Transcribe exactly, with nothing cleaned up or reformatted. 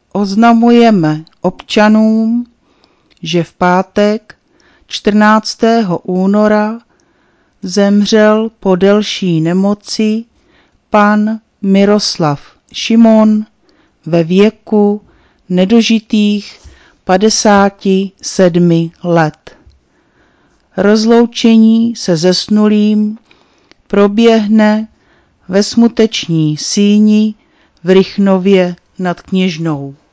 Oznamujeme občanům, že v pátek čtrnáctého února zemřel po delší nemoci pan Miroslav Šimon ve věku nedožitých padesáti sedmi let. Rozloučení se zesnulým proběhne ve smuteční síni v Rychnově nad Kněžnou.